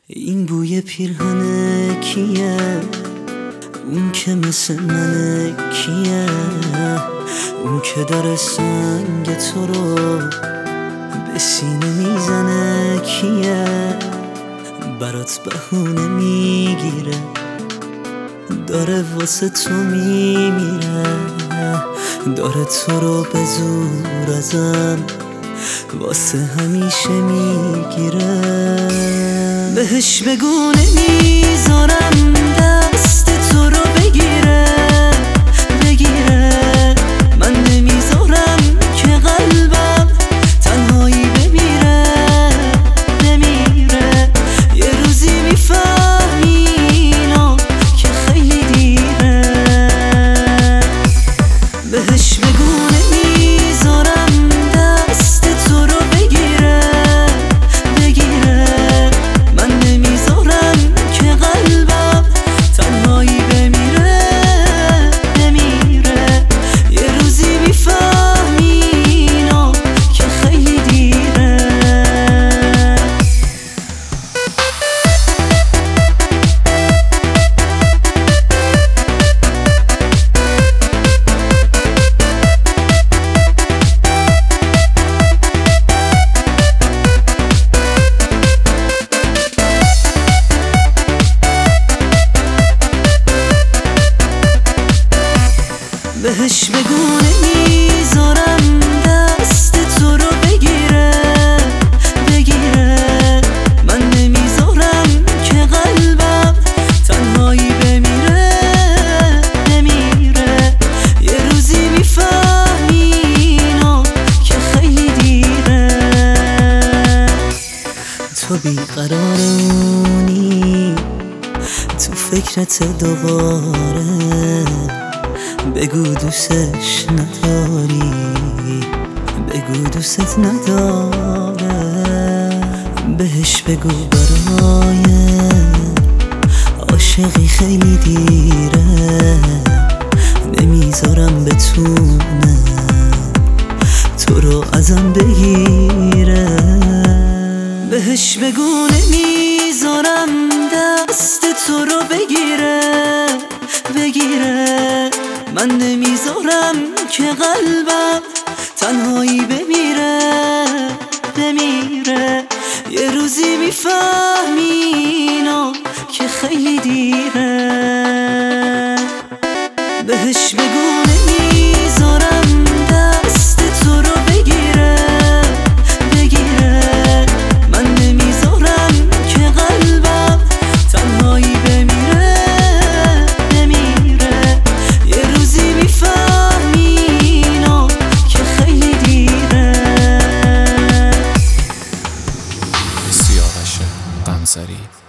این بوی پیرهن کیه؟ اون که مثل منه کیه؟ اون که داره سنگ تو رو به سینه میزنه کیه؟ برات بهونه میگیره، داره واسه تو میمیره، داره تو رو به زور ازم واسه همیشه میگیره. بهش بگو نمیذارم دست تو رو بگیره من نمیذارم که قلبم تنهایی بمیره یه روزی میفهمی اینو که خیلی دیره. بهش بگو نمیذارم دست تو رو بگیره من نمیذارم که قلبم تنهایی بمیره یه روزی میفهمی اینو که خیلی دیره. بهش بگو نمیذارم دست تو رو بگیره من نمیذارم که قلبم تنهایی بمیره یه روزی میفهمی اینو که خیلی دیره. تو بیقرارونی تو فکرت دوباره، بگو دوستش نداری، بگو دوست نداره. بهش بگو برای عاشقی خیلی دیره، نمیذارم بتونه تو رو ازم بگیره. بهش بگو نمیذارم دست تو رو بگیره من نمیذارم که قلبم تنهایی بمیره یه روزی میفهمی اینو که خیلی دیره. بهش بگو نمیذارم دست تو رو بگیره من نمیذارم که قلبم تنهایی بمیره یه روزی میفهمی اینو که خیلی دیره. سیاوش قمصری